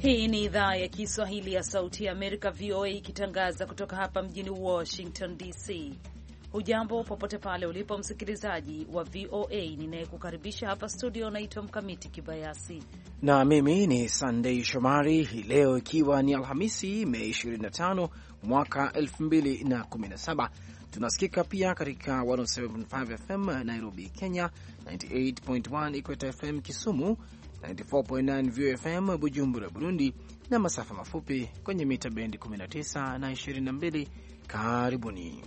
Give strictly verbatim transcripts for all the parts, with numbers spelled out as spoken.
Hii ni idhaa ya Kiswahili ya Sauti ya Amerika, V O A, ikitangaza kutoka hapa mjini Washington D C. Hujambo popote pale ulipo msikilizaji wa V O A. Ninayekukaribisha hapa studio naitwa Mkamiti Kibayasi na mimi ni Sunday Shomari. Hii leo ikiwa ni Alhamisi, Mei ishirini na tano mwaka elfu mbili na kumi na saba, tunasikika pia katika mia moja saba nukta tano F M Nairobi, Kenya, tisini na nane nukta moja Ikweta F M Kisumu, tisini na nne nukta nane V O F M Bujumbura, Burundi, na masafa mafupi kwenye mita bendi kumi na tisa na ishirini na mbili. Karibuni.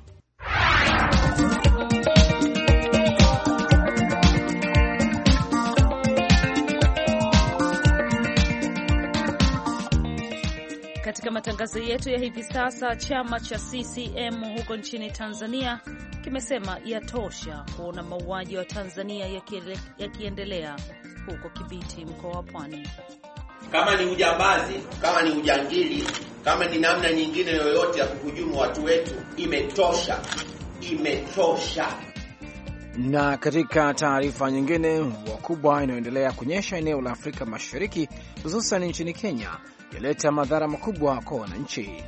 Katika matangazo yetu ya hivi sasa, chama cha C C M huko nchini Tanzania kimesema yatosha kuona mauaji wa Tanzania yakiendelea huko Kibiti, mkoa wa Pwani. Kama ni ujambazi, kama ni ujangili, kama ni namna nyingine yoyote ya kuhujumu watu wetu, imetosha. Imetosha. Na katika taarifa nyingine, mvua kubwa inayoendelea kunyesha eneo la Afrika Mashariki, hususan nchini Kenya, yaleta madhara makubwa kwa wananchi.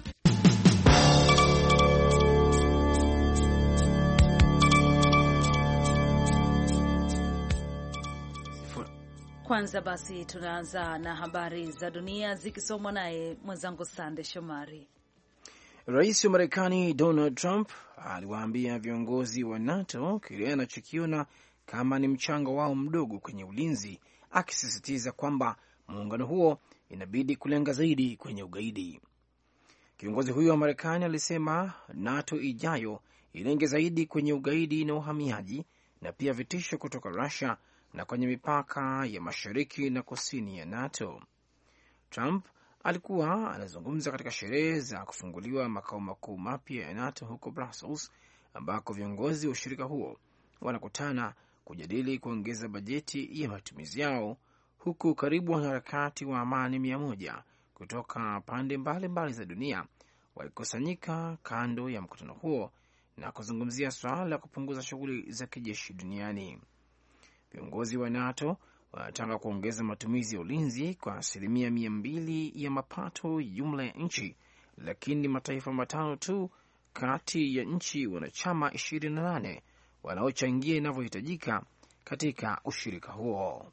Kwanza basi tunaanza na habari za dunia zikisomwa naye mwenzangu Sande Shomari. Rais wa Marekani Donald Trump aliwaambia viongozi wa NATO kile anachokiona kama ni mchango wao mdogo kwenye ulinzi, akisisitiza kwamba muungano huo inabidi kulenga zaidi kwenye ugaidi. Kiongozi huyo wa Marekani alisema NATO ijayo ilenge zaidi kwenye ugaidi na uhamiaji na pia vitisho kutoka Russia na kwenye mipaka ya mashariki na kusini ya NATO. Trump alikuwa anazungumza katika sherehe za kufunguliwa makao makuu mapya ya NATO huko Brussels, ambako viongozi wa ushirika huo wanakutana kujadili kuongeza bajeti ya matumizi yao, huku karibu wanaharakati wa amani mia moja kutoka pande mbalimbali mbali za dunia walikusanyika kando ya mkutano huo na kuzungumzia swala la kupunguza shughuli za kijeshi duniani. Viongozi wa NATO wanataka kuongeza matumizi ya ulinzi kwa asilimia mia mbili ya mapato jumla ya nchi, lakini mataifa matano tu kati ya nchi wanachama ishirini na nane wanaochangia inavyohitajika katika ushirika huo.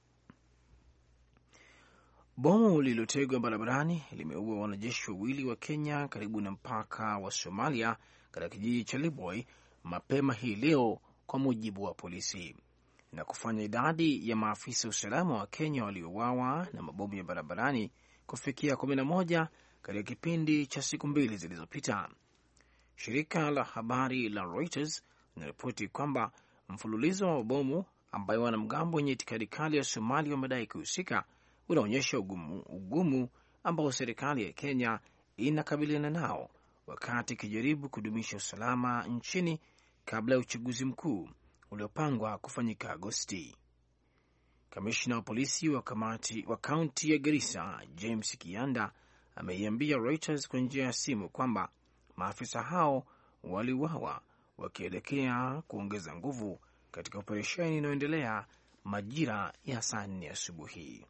Bomu lililotegwa barabarani limeua wanajeshi wawili wa Kenya karibu na mpaka wa Somalia katika kijiji cha Liboy mapema hii leo, kwa mujibu wa polisi, na kufanya idadi ya maafisa usalama wa Kenya waliouawa na mabomu ya barabarani kufikia kumi na moja katika kipindi cha siku mbili zilizopita. Shirika la habari la Reuters linaripoti kwamba mfululizo wa mabomu ambayo wanamgambo wenye itikadi kali ya Somalia wamedai kuhusika unaonyesha ugumu, ugumu ambao serikali ya Kenya inakabiliana nao wakati ikijaribu kudumisha usalama nchini kabla ya uchaguzi mkuu uliopangwa kufanyika Agosti. Kamishna wa polisi wa kamati wa kaunti ya Garissa, James Kianda, ameiambia Reuters kwa njia ya simu kwamba maafisa hao waliuawa wakielekea kuongeza nguvu katika operesheni inayoendelea majira ya saa nne asubuhi.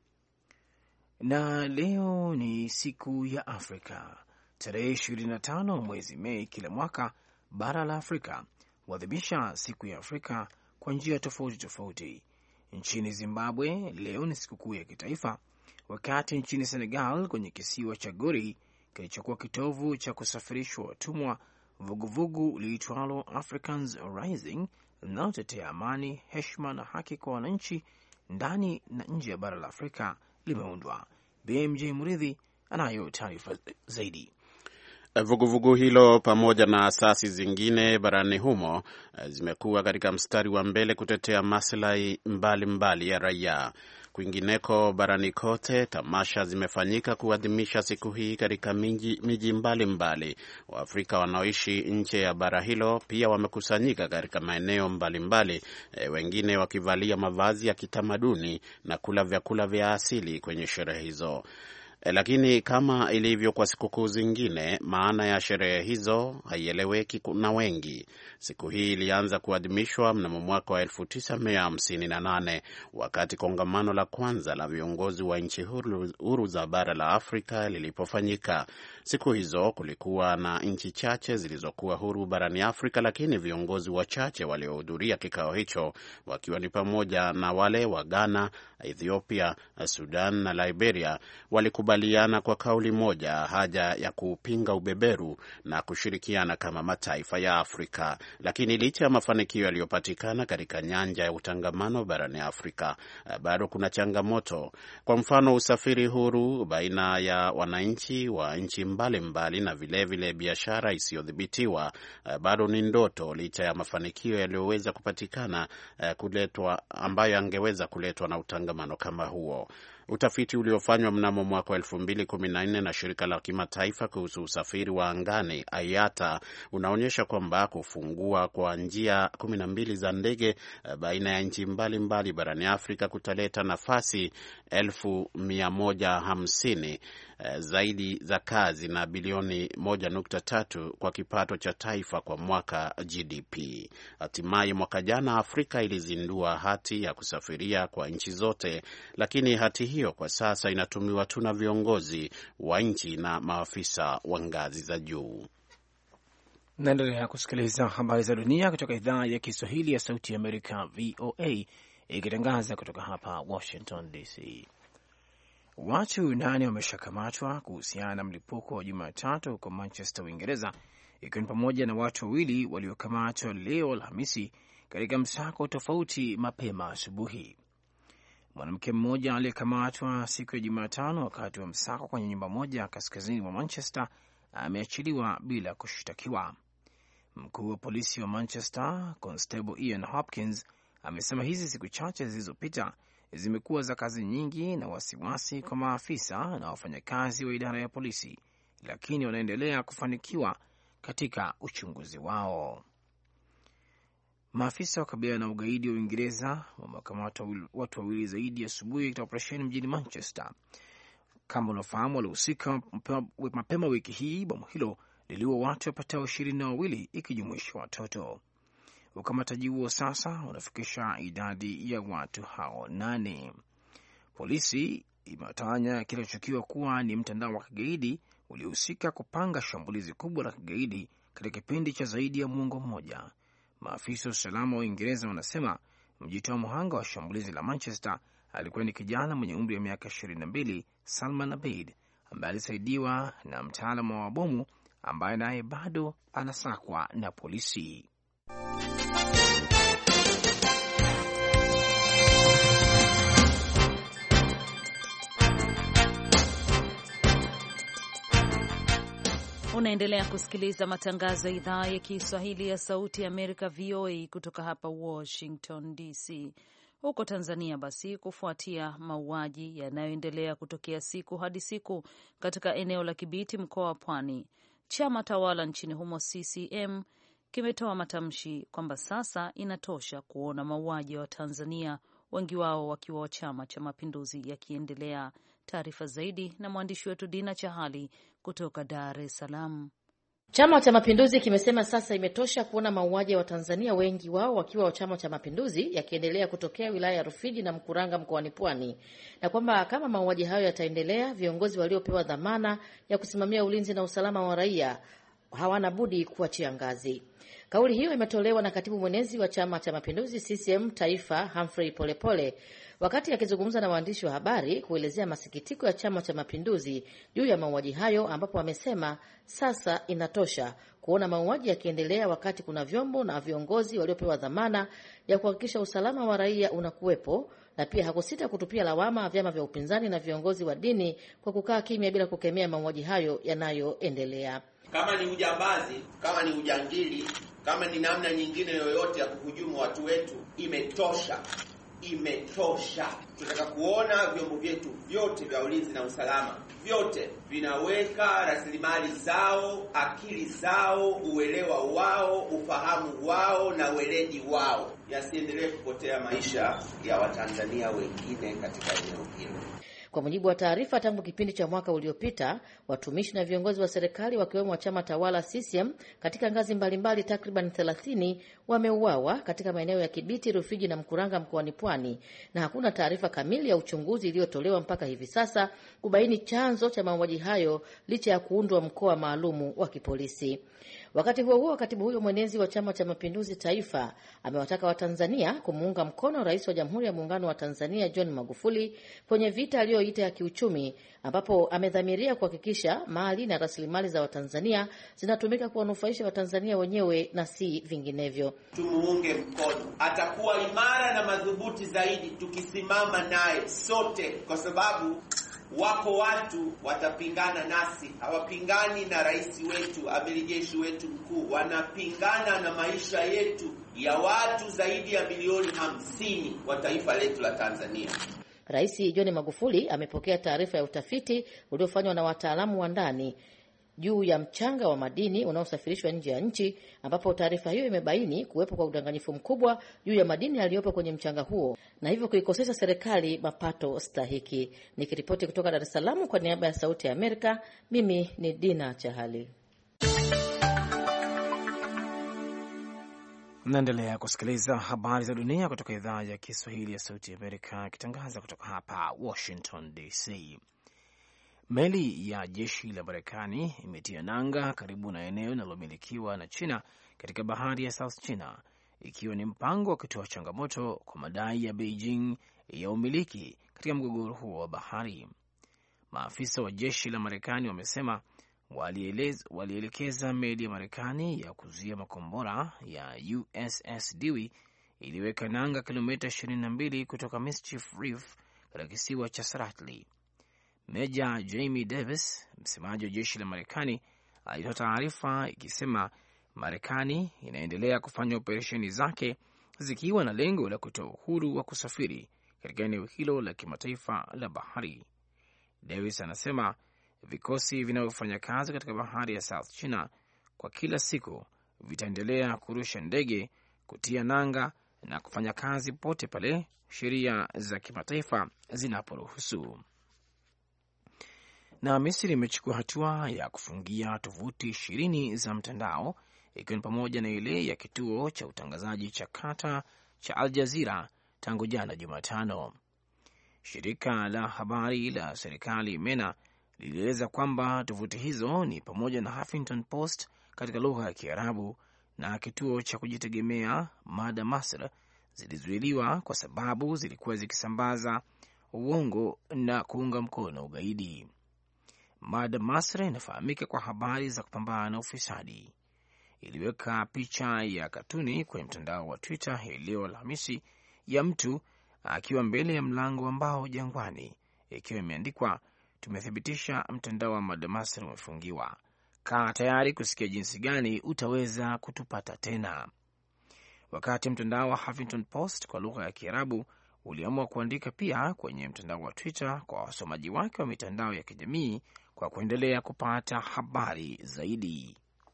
Na leo ni siku ya Afrika. Tarehe ishirini na tano mwezi Mei kila mwaka bara la Afrika huadhimisha siku ya Afrika kwa njia tofauti tofauti. Nchini Zimbabwe leo ni sikukuu ya kitaifa, wakati nchini Senegal kwenye kisiwa cha Gori kilichokuwa kitovu cha kusafirishwa watumwa, vuguvugu liitwalo Africans Rising linalotetea amani, heshima na haki kwa wananchi ndani na nje ya bara la Afrika limeundwa. B M J Muridhi anayo taarifa zaidi. Vuguvugu hilo pamoja na asasi zingine barani humo zimekuwa katika mstari wa mbele kutetea maslahi mbalimbali ya raia. Kwingineko barani kote, tamasha zimefanyika kuadhimisha siku hii katika miji mbalimbali. Waafrika wanaoishi nje ya bara hilo pia wamekusanyika katika maeneo mbalimbali, e, wengine wakivalia mavazi ya kitamaduni na kula vyakula vya asili kwenye sherehe hizo. E, lakini kama ilivyo kwa sikukuu zingine, maana ya sherehe hizo haieleweki na wengi. Siku hii ilianza kuadhimishwa mnamo mwaka wa elfu tisa mia hamsini na nane wakati kongamano la kwanza la viongozi wa nchi huru, huru za bara la Afrika lilipofanyika. Siku hizo kulikuwa na nchi chache zilizokuwa huru barani Afrika, lakini viongozi wachache waliohudhuria kikao hicho wakiwa ni pamoja na wale wa Ghana, Ethiopia, Sudan na Liberia walikubaliana kwa kauli moja haja ya kupinga ubeberu na kushirikiana kama mataifa ya Afrika. Lakini licha ya mafanikio yaliyopatikana katika nyanja ya utangamano barani Afrika, bado kuna changamoto. Kwa mfano, usafiri huru baina ya wananchi wa nchi mbalimbali na vilevile biashara isiyodhibitiwa bado ni ndoto, licha ya mafanikio yaliyoweza kupatikana kuletwa ambayo angeweza kuletwa na utangamano kama huo. Utafiti uliofanywa mnamo mwaka wa elfu mbili kumi na nne na shirika la kimataifa kuhusu usafiri wa angani I A T A unaonyesha kwamba kufungua kwa njia kumi na mbili za ndege baina ya nchi mbalimbali barani Afrika kutaleta nafasi elfu mia moja hamsini zaidi za kazi na bilioni moja nukta tatu kwa kipato cha taifa kwa mwaka G D P. Hatimaye mwaka jana Afrika ilizindua hati ya kusafiria kwa nchi zote, lakini hati hiyo kwa sasa inatumiwa tu na viongozi wa nchi na maafisa wa ngazi za juu. Naendelea kusikiliza habari za dunia kutoka idhaa ya Kiswahili ya Sauti ya Amerika V O A ikitangaza kutoka hapa Washington D C. Watu nane wameshakamatwa kuhusiana na mlipuko wa Jumatatu huko Manchester, Uingereza, ikiwa ni pamoja na watu wawili waliokamatwa leo Alhamisi katika msako tofauti mapema asubuhi. Mwanamke mmoja aliyekamatwa siku ya Jumatano wakati wa msako kwenye nyumba moja kaskazini mwa Manchester ameachiliwa bila kushtakiwa. Mkuu wa polisi wa Manchester, Constable Ian Hopkins, amesema hizi siku chache zilizopita zimekuwa za kazi nyingi na wasiwasi kwa maafisa na wafanyakazi wa idara ya polisi, lakini wanaendelea kufanikiwa katika uchunguzi wao. Maafisa wa kabiliana na ugaidi wa Uingereza wamekamata watu wawili zaidi asubuhi katika operesheni mjini Manchester. Kama unafahamu, walihusika mapema wiki hii. Bomu hilo liliua watu wapatao ishirini na wawili ikijumuisha watoto. Ukamataji huo sasa unafikisha idadi ya watu hao nane. Polisi imetawanya kilichokiwa kuwa ni mtandao wa kigaidi uliohusika kupanga shambulizi kubwa la kigaidi katika kipindi cha zaidi ya muongo mmoja. Maafisa wa usalama wa Uingereza wanasema mjitoa muhanga wa shambulizi la Manchester alikuwa ni kijana mwenye umri wa miaka ishirini na mbili, Salman Abeid, ambaye alisaidiwa na mtaalamu wa mabomu ambaye naye bado anasakwa na polisi. Unaendelea kusikiliza matangazo ya idhaa ya Kiswahili ya Sauti ya Amerika V O A kutoka hapa Washington D C. Huko Tanzania basi, kufuatia mauaji yanayoendelea kutokea siku hadi siku katika eneo la Kibiti, mkoa wa Pwani, chama tawala nchini humo C C M kimetoa matamshi kwamba sasa inatosha kuona mauaji ya Watanzania, wengi wao wakiwa wa Chama cha Mapinduzi, yakiendelea. Taarifa zaidi na mwandishi wetu Dina Chahali kutoka Dar es Salaam. Chama cha Mapinduzi kimesema sasa imetosha kuona mauaji ya Watanzania, wengi wao wakiwa wa Chama cha Mapinduzi, yakiendelea kutokea wilaya ya Rufiji na Mkuranga mkoani Pwani, na kwamba kama mauaji hayo yataendelea, viongozi waliopewa dhamana ya kusimamia ulinzi na usalama wa raia hawana budi kuachia ngazi. Kauli hiyo imetolewa na katibu mwenezi wa Chama cha Mapinduzi C C M Taifa, Humphrey Polepole, wakati akizungumza na waandishi wa habari kuelezea masikitiko ya Chama cha Mapinduzi juu ya mauaji hayo, ambapo amesema sasa inatosha kuona mauaji yakiendelea wakati kuna vyombo na viongozi waliopewa dhamana ya kuhakikisha usalama wa raia unakuwepo, na pia hakusita kutupia lawama vyama vya upinzani na viongozi wa dini kwa kukaa kimya bila kukemea mauaji hayo yanayoendelea. Kama ni ujambazi, kama ni ujangili, kama ni namna nyingine yoyote ya kuhujumu watu wetu, imetosha. Imetosha. Tunataka kuona vyombo vyetu vyote vya ulinzi na usalama vyote vinaweka rasilimali zao, akili zao, uelewa wao, ufahamu wao na weledi wao, yasiendelee kupotea maisha ya Watanzania wengine katika eneo hilo. Kwa mujibu wa taarifa, tangu kipindi cha mwaka uliopita, watumishi na viongozi wa serikali wakiwemo wa chama tawala C C M katika ngazi mbalimbali takriban thelathini wameuawa katika maeneo ya Kibiti, Rufiji na Mkuranga mkoani Pwani, na hakuna taarifa kamili ya uchunguzi iliyotolewa mpaka hivi sasa kubaini chanzo cha mauaji hayo licha ya kuundwa mkoa maalumu wa kipolisi. Wakati huo huo, katibu huyo mwenezi wa Chama cha Mapinduzi Taifa amewataka Watanzania kumuunga mkono Rais wa Jamhuri ya Muungano wa Tanzania John Magufuli kwenye vita aliyoita ya kiuchumi, ambapo amedhamiria kuhakikisha mali na rasilimali za Watanzania zinatumika kuwanufaisha Watanzania wenyewe na si vinginevyo. Tumuunge mkono, atakuwa imara na madhubuti zaidi tukisimama naye sote, kwa sababu wako watu watapingana nasi. Hawapingani na rais wetu, amiri jeshi wetu mkuu, wanapingana na maisha yetu ya watu zaidi ya milioni hamsini wa taifa letu la Tanzania. Rais John Magufuli amepokea taarifa ya utafiti uliofanywa na wataalamu wa ndani juu ya mchanga wa madini unaosafirishwa nje ya nchi, ambapo taarifa hiyo imebaini kuwepo kwa udanganyifu mkubwa juu ya madini yaliyopo kwenye mchanga huo na hivyo kuikosesha serikali mapato stahiki. Nikiripoti kutoka Dar es Salaam kwa niaba ya Sauti ya Amerika, mimi ni Dina Chahali. Mnaendelea kusikiliza habari za dunia kutoka idhaa ya Kiswahili ya Sauti ya Amerika ikitangaza kutoka hapa Washington D C. Meli ya jeshi la Marekani imetia nanga karibu na eneo linalomilikiwa na China katika bahari ya South China, ikiwa ni mpango wa kutoa changamoto kwa madai ya Beijing ya umiliki katika mgogoro huo wa bahari. Maafisa wa jeshi la Marekani wamesema walielekeza meli ya Marekani ya kuzuia makombora ya U S S Dewey iliweka nanga kilomita ishirini na mbili kutoka Mischief Reef katika kisiwa cha Spratly. Meja Jamie Davis, msemaji wa jeshi la Marekani, alitoa taarifa ikisema Marekani inaendelea kufanya operesheni zake zikiwa na lengo la kutoa uhuru wa kusafiri katika eneo hilo la kimataifa la bahari. Davis anasema vikosi vinavyofanya kazi katika bahari ya South China kwa kila siku vitaendelea kurusha ndege, kutia nanga na kufanya kazi pote pale sheria za kimataifa zinaporuhusu. Na Misri imechukua hatua ya kufungia tovuti ishirini za mtandao, ikiwa ni pamoja na ile ya kituo cha utangazaji cha kata cha Al Jazeera tangu jana Jumatano. Shirika la habari la serikali MENA lilieleza kwamba tovuti hizo ni pamoja na Huffington Post katika lugha ya Kiarabu na kituo cha kujitegemea Mada Masr zilizuiliwa kwa sababu zilikuwa zikisambaza uongo na kuunga mkono ugaidi. Mada Masr inafahamika kwa habari za kupambana na ufisadi. Iliweka picha ya katuni kwenye mtandao wa Twitter hii leo Alhamisi ya mtu akiwa mbele ya mlango wa mbao jangwani, ikiwa imeandikwa, tumethibitisha mtandao wa Mada Masr umefungiwa. Kaa tayari kusikia jinsi gani utaweza kutupata tena. Wakati mtandao wa Huffington Post kwa lugha ya Kiarabu uliamua kuandika pia kwenye mtandao wa Twitter kwa wasomaji wake wa mitandao ya kijamii kwa kuendelea kupata habari zaidi.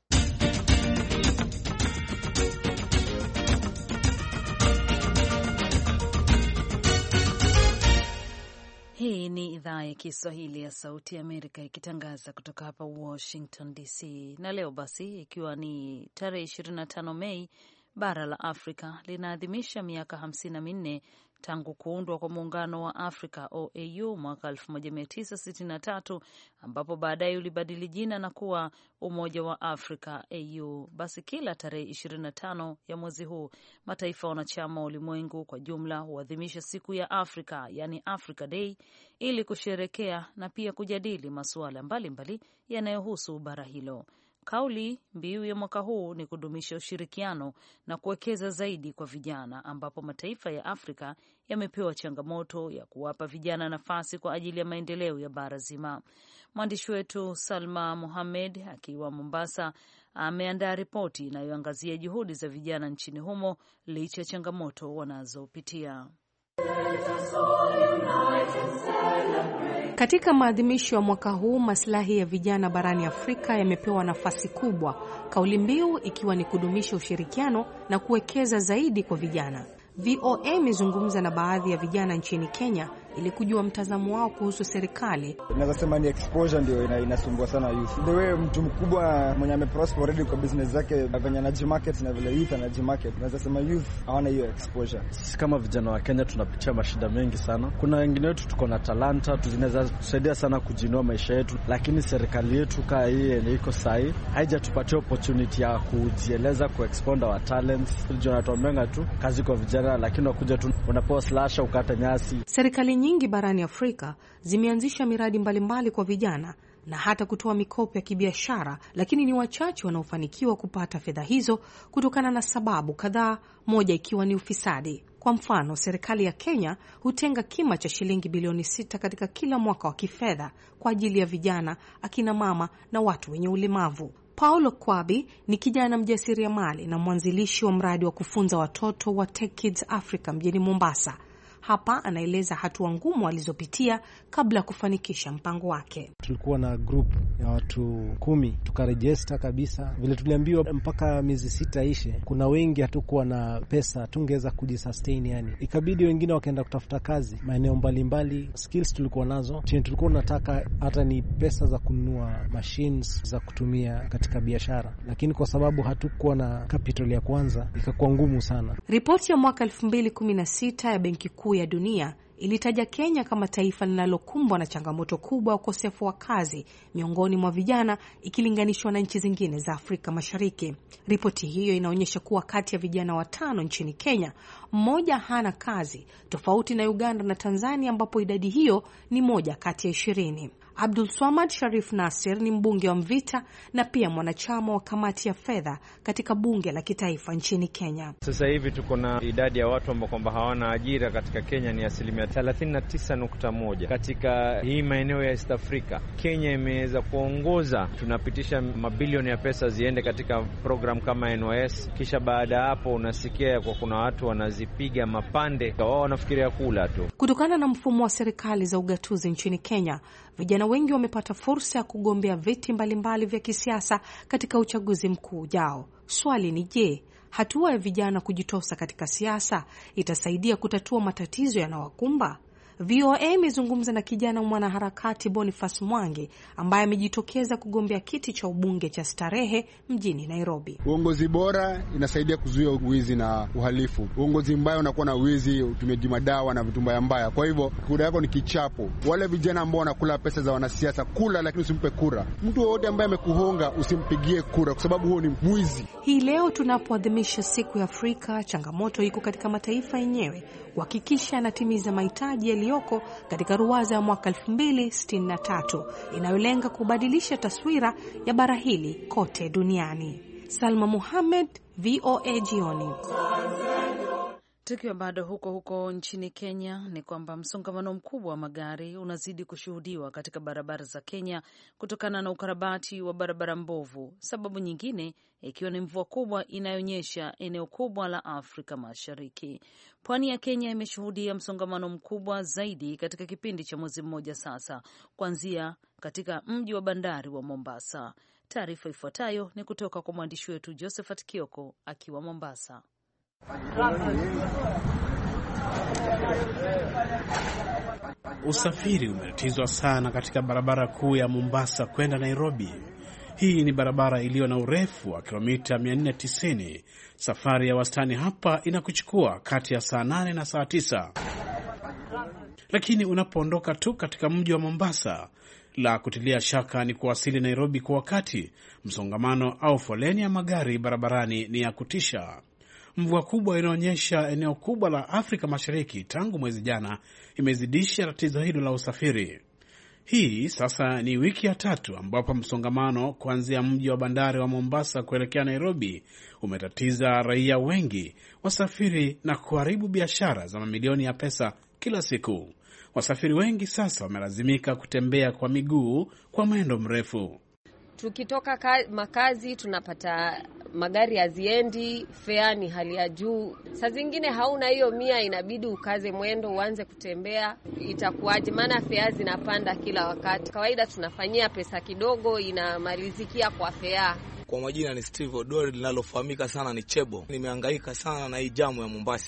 Hii ni idhaa ya Kiswahili ya Sauti ya Amerika ikitangaza kutoka hapa Washington D C. Na leo basi, ikiwa ni tarehe ishirini na tano Mei, bara la Afrika linaadhimisha miaka hamsini na minne tangu kuundwa kwa Muungano wa Afrika O A U mwaka elfu moja mia tisa sitini na tatu, ambapo baadaye ulibadili jina na kuwa Umoja wa Afrika A U. Basi kila tarehe ishirini na tano ya mwezi huu mataifa wanachama wa ulimwengu kwa jumla huadhimisha siku ya Afrika, yani Africa Day, ili kusherekea na pia kujadili masuala mbalimbali yanayohusu bara hilo. Kauli mbiu ya mwaka huu ni kudumisha ushirikiano na kuwekeza zaidi kwa vijana, ambapo mataifa ya Afrika yamepewa changamoto ya kuwapa vijana nafasi kwa ajili ya maendeleo ya bara zima. Mwandishi wetu Salma Mohamed akiwa Mombasa ameandaa ripoti inayoangazia juhudi za vijana nchini humo licha ya changamoto wanazopitia. Katika maadhimisho ya mwaka huu, maslahi ya vijana barani Afrika yamepewa nafasi kubwa, kauli mbiu ikiwa ni kudumisha ushirikiano na kuwekeza zaidi kwa vijana. V O A imezungumza na baadhi ya vijana nchini Kenya ili kujua mtazamo wao kuhusu serikali. Naweza sema ni exposure ndio ina, inasumbua sana youth. The way mtu mkubwa mwenye ameprosper already kwa business zake venye anaji market na vile youth anaji market, naweza sema youth hawana hiyo exposure. Sisi kama vijana wa Kenya tunapitia mashida mengi sana. Kuna wengine wetu tuko na talanta, tunaweza tusaidia sana kujinua maisha yetu, lakini serikali yetu kaa hii yenye iko sahi haijatupatia opportunity ya kujieleza, ku expand our talents. Tunatuomba tu kazi kwa vijana, lakini wakuja tu unapewa slasha ukata nyasi. Serikali nyingi barani Afrika zimeanzisha miradi mbalimbali mbali kwa vijana na hata kutoa mikopo ya kibiashara, lakini ni wachache wanaofanikiwa kupata fedha hizo kutokana na sababu kadhaa, moja ikiwa ni ufisadi. Kwa mfano, serikali ya Kenya hutenga kima cha shilingi bilioni sita katika kila mwaka wa kifedha kwa ajili ya vijana, akina mama na watu wenye ulemavu. Paulo Kwabi ni kijana mjasiriamali na mwanzilishi wa mradi wa kufunza watoto wa Tech Kids Africa mjini Mombasa. Hapa anaeleza hatua ngumu alizopitia kabla ya kufanikisha mpango wake. Tulikuwa na group ya watu kumi, tukarejista kabisa. Vile tuliambiwa mpaka miezi sita ishe, kuna wengi hatukuwa na pesa, tungeweza kujisustain yani. Ikabidi wengine wakaenda kutafuta kazi maeneo mbalimbali. Skills tulikuwa nazo, chenye tulikuwa tunataka hata ni pesa za kununua machines za kutumia katika biashara, lakini kwa sababu hatukuwa na capital ya kwanza ikakuwa ngumu sana. Ripoti ya mwaka elfu mbili kumi na sita ya Benki Kuu ya Dunia ilitaja Kenya kama taifa linalokumbwa na changamoto kubwa ya ukosefu wa kazi miongoni mwa vijana ikilinganishwa na nchi zingine za Afrika Mashariki. Ripoti hiyo inaonyesha kuwa kati ya vijana watano nchini Kenya, mmoja hana kazi, tofauti na Uganda na Tanzania ambapo idadi hiyo ni moja kati ya ishirini. Abdul Swamad Sharif Nasir ni mbunge wa Mvita na pia mwanachama wa kamati ya fedha katika bunge la kitaifa nchini Kenya. Sasa hivi tuko na idadi ya watu ambao kwamba hawana ajira katika Kenya ni asilimia thelathini na tisa nukta moja. Katika hii maeneo ya East Africa, Kenya imeweza kuongoza. Tunapitisha mabilioni ya pesa ziende katika program kama N Y S, kisha baada hapo unasikia kwa kuna watu wanazipiga mapande, wao wanafikiria kula tu. Kutokana na mfumo wa serikali za ugatuzi nchini Kenya, vijana wengi wamepata fursa ya kugombea viti mbalimbali vya kisiasa katika uchaguzi mkuu ujao. Swali ni je, hatua ya vijana kujitosa katika siasa itasaidia kutatua matatizo yanayowakumba? V O A imezungumza na kijana mwanaharakati Boniface Mwangi ambaye amejitokeza kugombea kiti cha ubunge cha Starehe mjini Nairobi. Uongozi bora inasaidia kuzuia uwizi na uhalifu. Uongozi mbaya unakuwa na wizi, utumiaji madawa na vitu mbaya mbaya. Kwa hivyo kura yako ni kichapo. Wale vijana ambao wanakula pesa za wanasiasa, kula lakini usimpe kura. Mtu wote ambaye amekuhonga usimpigie kura kwa sababu huo ni mwizi. Hii leo tunapoadhimisha siku ya Afrika, changamoto iko katika mataifa yenyewe kuhakikisha yanatimiza mahitaji yaliyoko katika ruwaza ya mwaka elfu mbili sitini na tatu inayolenga kubadilisha taswira ya bara hili kote duniani. Salma Mohamed, V O A Jioni. Tukiwa bado huko huko nchini Kenya, ni kwamba msongamano mkubwa wa magari unazidi kushuhudiwa katika barabara za Kenya kutokana na ukarabati wa barabara mbovu, sababu nyingine ikiwa ni mvua kubwa inayonyesha eneo kubwa la Afrika Mashariki. Pwani ya Kenya imeshuhudia msongamano mkubwa zaidi katika kipindi cha mwezi mmoja sasa, kuanzia katika mji wa bandari wa Mombasa. Taarifa ifuatayo ni kutoka kwa mwandishi wetu Josephat Kioko akiwa Mombasa. Usafiri umetatizwa sana katika barabara kuu ya Mombasa kwenda Nairobi. Hii ni barabara iliyo na urefu wa kilomita mia nne tisini. Safari ya wastani hapa inakuchukua kati ya saa nane na saa tisa. Lakini unapoondoka tu katika mji wa Mombasa, la kutilia shaka ni kuwasili Nairobi kwa wakati. Msongamano au foleni ya magari barabarani ni ya kutisha. Mvua kubwa inaonyesha eneo kubwa la Afrika Mashariki tangu mwezi jana imezidisha tatizo hilo la usafiri. Hii sasa ni wiki ya tatu ambapo msongamano kuanzia mji wa bandari wa Mombasa kuelekea Nairobi umetatiza raia wengi, wasafiri na kuharibu biashara za mamilioni ya pesa kila siku. Wasafiri wengi sasa wamelazimika kutembea kwa miguu kwa mwendo mrefu. Tukitoka makazi tunapata magari haziendi, fare ni hali ya juu. Saa zingine hauna hiyo mia, inabidi ukaze mwendo uanze kutembea. Itakuwaje? Maana fare zinapanda kila wakati. Kawaida tunafanyia pesa kidogo, inamalizikia kwa fare. Kwa majina ni Steve Odori, linalofahamika sana ni Chebo. Nimehangaika sana na hii jamu ya Mombasa.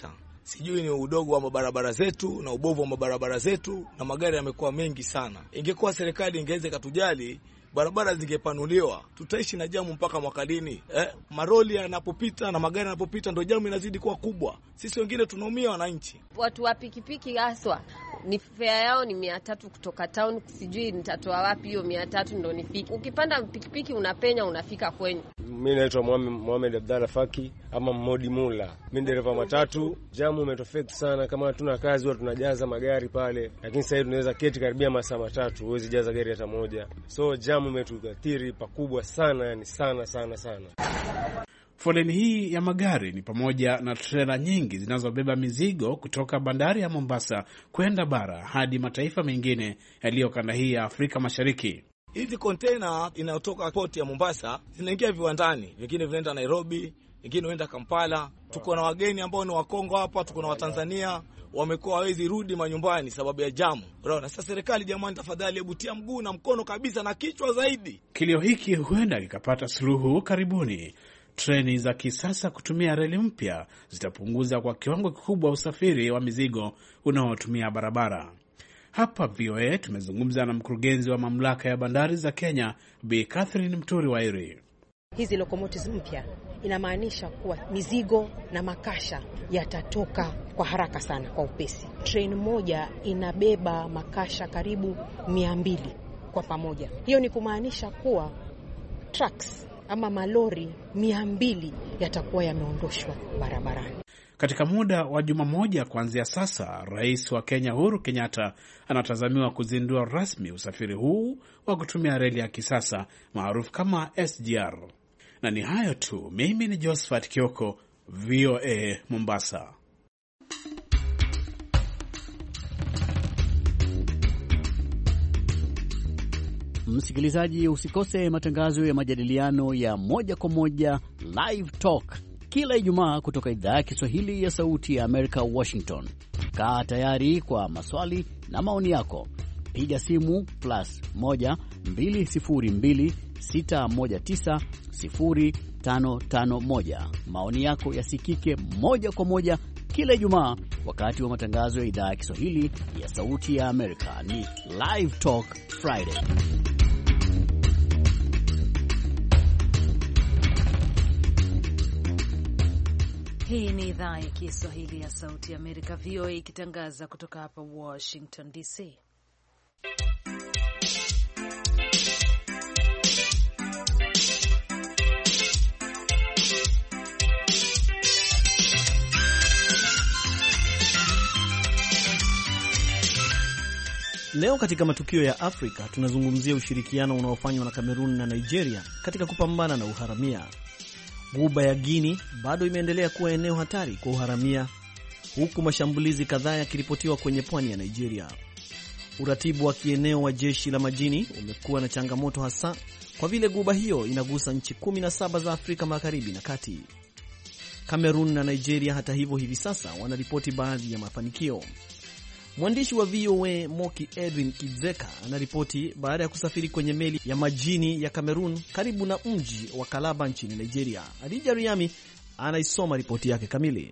sijui ni udogo wa mabarabara zetu na ubovu wa mabarabara zetu, na magari yamekuwa mengi sana. Ingekuwa serikali ingeweza katujali, barabara zingepanuliwa, tutaishi na jamu mpaka mwaka lini? Eh, maroli yanapopita na magari yanapopita ndo jamu inazidi kuwa kubwa. Sisi wengine tunaumia, wananchi. Watu wa pikipiki haswa ni fare yao ni mia tatu kutoka town, sijui nitatoa wapi hiyo mia tatu ndo nifike. Ukipanda pikipiki unapenya unafika kwenye. Mimi naitwa Mohamed Abdalla Faki ama Modi Mula. Mimi dereva matatu. Jamu umetofect sana, kama hatuna kazi huwa tunajaza magari pale, lakini sasa tunaweza keti karibia masaa matatu huwezi jaza gari hata moja. So jamu umetuathiri pakubwa sana, yani sana sana sana. Foleni hii ya magari ni pamoja na trela nyingi zinazobeba mizigo kutoka bandari ya Mombasa kwenda bara hadi mataifa mengine yaliyo kanda hii ya Afrika Mashariki. Hizi container inayotoka port ya Mombasa zinaingia viwandani, vingine vinaenda Nairobi, vingine huenda Kampala. Tuko na wageni ambao ni wa Kongo hapa, tuko na Watanzania wamekuwa hawezi rudi manyumbani sababu ya jamu. Unaona, sasa serikali, jamani, tafadhali hebu tia mguu na mkono kabisa na kichwa zaidi. Kilio hiki huenda kikapata suluhu karibuni. Treni za kisasa kutumia reli mpya zitapunguza kwa kiwango kikubwa usafiri wa mizigo unaotumia barabara. Hapa V O A tumezungumza na mkurugenzi wa mamlaka ya bandari za Kenya, Bi Catherine Mturi Wairi. Hizi locomotives mpya inamaanisha kuwa mizigo na makasha yatatoka kwa haraka sana, kwa upesi. Train moja inabeba makasha karibu mia mbili kwa pamoja. Hiyo ni kumaanisha kuwa trucks ama malori mia mbili yatakuwa yameondoshwa barabarani. Katika muda wa juma moja kuanzia sasa, Rais wa Kenya Uhuru Kenyatta anatazamiwa kuzindua rasmi usafiri huu wa kutumia reli ya kisasa maarufu kama S G R. Na ni hayo tu. Mimi ni Josephat Kioko, V O A Mombasa. Msikilizaji, usikose matangazo ya majadiliano ya moja kwa moja Live Talk kila Ijumaa kutoka idhaa ya Kiswahili ya Sauti ya Amerika, Washington. Kaa tayari kwa maswali na maoni yako. Piga simu plus moja mbili sifuri mbili sita moja tisa sifuri tano tano moja. Maoni yako yasikike moja kwa moja kila Ijumaa wakati wa matangazo ya idhaa ya Kiswahili ya Sauti ya Amerika. Ni Live Talk Friday. Hii ni idhaa ya Kiswahili ya Sauti ya Amerika, V O A, ikitangaza kutoka hapa Washington D C. Leo katika matukio ya Afrika tunazungumzia ushirikiano unaofanywa na Kamerun na Nigeria katika kupambana na uharamia. Ghuba ya Guinea bado imeendelea kuwa eneo hatari kwa uharamia, huku mashambulizi kadhaa yakiripotiwa kwenye pwani ya Nigeria. Uratibu wa kieneo wa jeshi la majini umekuwa na changamoto, hasa kwa vile ghuba hiyo inagusa nchi kumi na saba za Afrika Magharibi na Kati. Kamerun na Nigeria hata hivyo hivi sasa wanaripoti baadhi ya mafanikio. Mwandishi wa V O A Moki Edwin Kizeka anaripoti baada ya kusafiri kwenye meli ya majini ya Kamerun karibu na mji wa Kalaba nchini Nigeria. Adija Riami anaisoma ripoti yake kamili.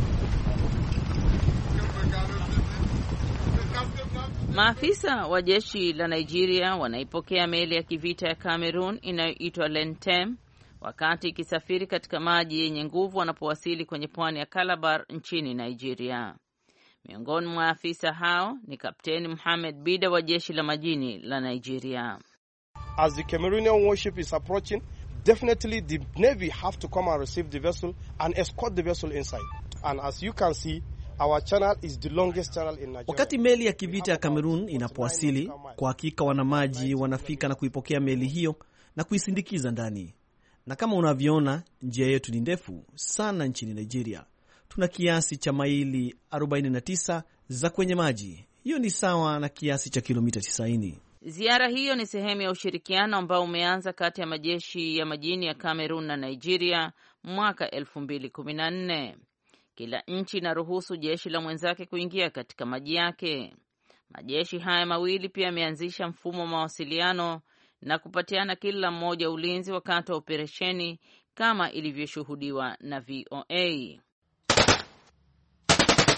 Maafisa wa jeshi la Nigeria wanaipokea meli ya kivita ya Kamerun inayoitwa Lentem wakati ikisafiri katika maji yenye nguvu wanapowasili kwenye pwani ya Calabar nchini Nigeria. Miongoni mwa afisa hao ni Kapteni Mohamed Bida wa jeshi la majini la Nigeria. As the Cameroonian warship is approaching, definitely the Navy have to come and receive the vessel and escort the vessel inside. And as you can see, our channel is the longest channel in Nigeria. Wakati meli ya kivita ya Cameroon inapowasili, kwa hakika wanamaji wanafika na kuipokea meli hiyo na kuisindikiza ndani. Na kama unavyoona, njia yetu ni ndefu sana nchini Nigeria. Tuna kiasi cha maili arobaini na tisa za kwenye maji. Hiyo ni sawa na kiasi cha kilomita tisini. Ziara hiyo ni sehemu ya ushirikiano ambao umeanza kati ya majeshi ya majini ya Cameroon na Nigeria mwaka elfu mbili kumi na nne. Kila nchi inaruhusu jeshi la mwenzake kuingia katika maji yake. Majeshi haya mawili pia yameanzisha mfumo wa mawasiliano na kupatiana kila mmoja ulinzi wakati wa operesheni kama ilivyoshuhudiwa na V O A.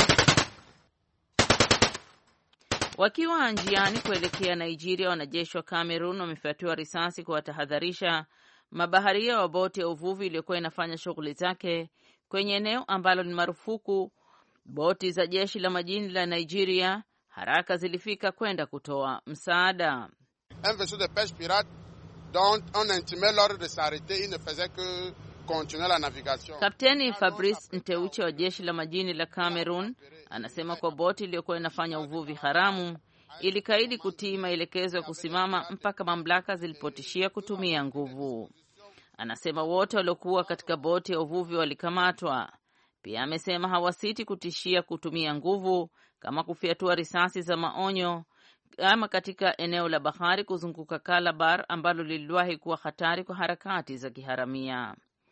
Wakiwa njiani kuelekea Nigeria, wanajeshi wa Cameroon wamefyatua risasi kuwatahadharisha mabaharia wa boti ya uvuvi iliyokuwa inafanya shughuli zake kwenye eneo ambalo ni marufuku. Boti za jeshi la majini la Nigeria haraka zilifika kwenda kutoa msaada. Kapteni Fabrice Nteuche wa jeshi la majini la Cameroon anasema kwa boti iliyokuwa inafanya uvuvi haramu ilikaidi kutii maelekezo ya kusimama mpaka mamlaka zilipotishia kutumia nguvu. Anasema wote waliokuwa katika boti ya uvuvi walikamatwa. Pia amesema hawasiti kutishia kutumia nguvu kama kufyatua risasi za maonyo kama katika eneo la bahari kuzunguka Calabar ambalo liliwahi kuwa hatari kwa harakati za kiharamia.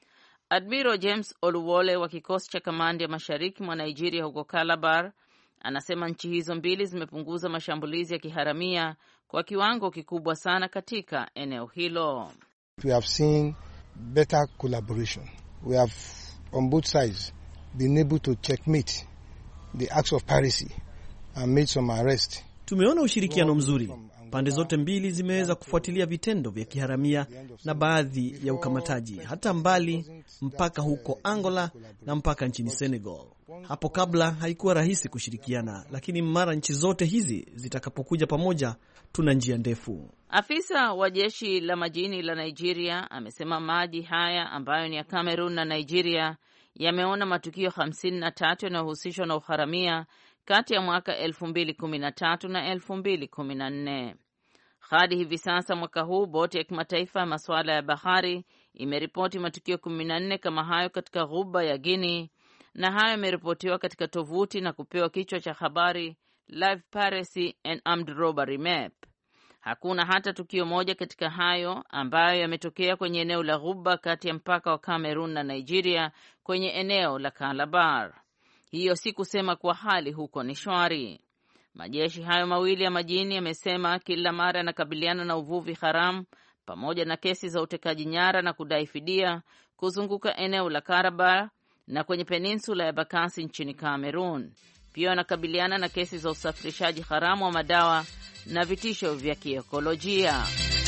Admiral James Oluwole wa kikosi cha kamandi ya mashariki mwa Nigeria huko Calabar anasema nchi hizo mbili zimepunguza mashambulizi ya kiharamia kwa kiwango kikubwa sana katika eneo hilo. We have seen better collaboration. We have on both sides been able to checkmate the acts of piracy and made some arrests. Tumeona ushirikiano mzuri. Pande zote mbili zimeweza kufuatilia vitendo vya kiharamia na baadhi ya ukamataji hata mbali mpaka huko Angola na mpaka nchini Senegal. Hapo kabla haikuwa rahisi kushirikiana, lakini mara nchi zote hizi zitakapokuja pamoja tuna njia ndefu. Afisa wa jeshi la majini la Nigeria amesema maji haya ambayo ni ya Cameroon na Nigeria yameona matukio hamsini na tatu yanayohusishwa na uharamia kati ya mwaka elfu mbili kumi na tatu na elfu mbili kumi na nne. Hadi hivi sasa mwaka huu boti ya kimataifa ya masuala ya bahari imeripoti matukio kumi na nne kama hayo katika ghuba ya Guinea, na hayo yameripotiwa katika tovuti na kupewa kichwa cha habari Live Piracy and Armed Robbery Map. Hakuna hata tukio moja katika hayo ambayo yametokea kwenye eneo la ghuba kati ya mpaka wa Cameroon na Nigeria kwenye eneo la Calabar. Hiyo si kusema kuwa hali huko ni shwari. Majeshi hayo mawili ya majini yamesema kila mara yanakabiliana na uvuvi haramu pamoja na kesi za utekaji nyara na kudai fidia kuzunguka eneo la Calabar na kwenye peninsula ya Bakassi nchini Cameroon. Pia wanakabiliana na kesi za usafirishaji haramu wa madawa na vitisho vya kiekolojia.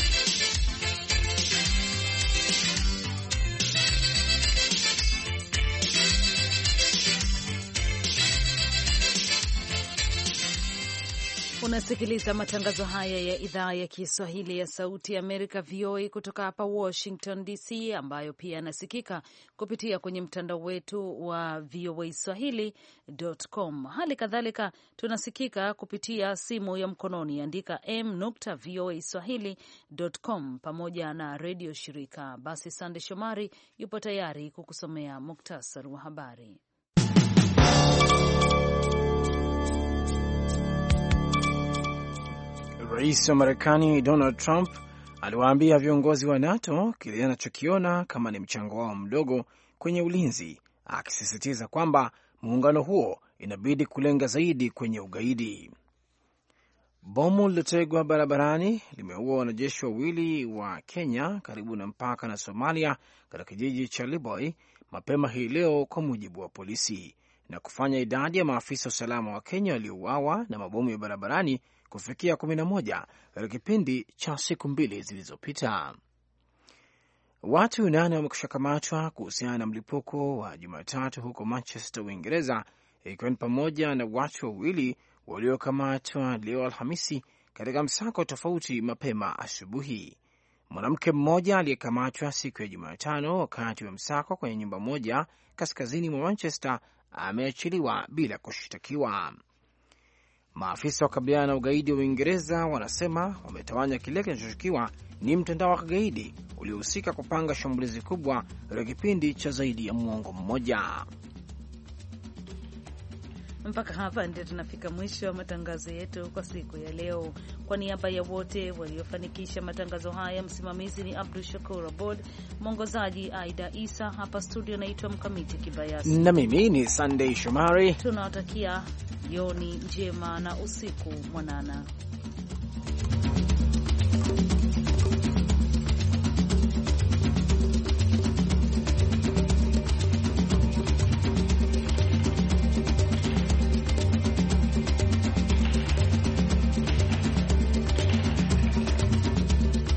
Unasikiliza matangazo haya ya idhaa ya Kiswahili ya Sauti ya Amerika, V O A, kutoka hapa Washington D C, ambayo pia yanasikika kupitia kwenye mtandao wetu wa V O A swahili dot com. Hali kadhalika tunasikika kupitia simu ya mkononi, andika m v o a swahili dot com, pamoja na redio shirika. Basi Sande Shomari yupo tayari kukusomea muktasari wa habari. Rais wa Marekani Donald Trump aliwaambia viongozi wa NATO kile anachokiona kama ni mchango wao mdogo kwenye ulinzi, akisisitiza kwamba muungano huo inabidi kulenga zaidi kwenye ugaidi. Bomu lilotegwa barabarani limeua wanajeshi wawili wa Kenya karibu na mpaka na Somalia katika kijiji cha Liboy mapema hii leo, kwa mujibu wa polisi, na kufanya idadi ya maafisa wa usalama wa Kenya waliouawa na mabomu ya barabarani kufikia kumi na moja katika kipindi cha siku mbili zilizopita. Watu nane wamekusha kamatwa kuhusiana na mlipuko wa Jumatatu huko Manchester, Uingereza, ikiwa ni pamoja na watu wawili waliokamatwa leo Alhamisi katika msako tofauti mapema asubuhi. Mwanamke mmoja aliyekamatwa siku ya Jumatano wakati wa msako kwenye nyumba moja kaskazini mwa Manchester ameachiliwa bila kushtakiwa. Maafisa wa kabiliana na ugaidi wa Uingereza wanasema wametawanya kile kinachoshukiwa ni mtandao wa kigaidi uliohusika kupanga shambulizi kubwa katika kipindi cha zaidi ya muongo mmoja. Mpaka hapa ndio tunafika mwisho wa matangazo yetu kwa siku ya leo. Kwa niaba ya wote waliofanikisha matangazo haya, msimamizi ni Abdul Shakur Abod, mwongozaji Aida Isa, hapa studio naitwa Mkamiti Kibayasi na mimi ni Sunday Shomari. Tunawatakia jioni njema na usiku mwanana.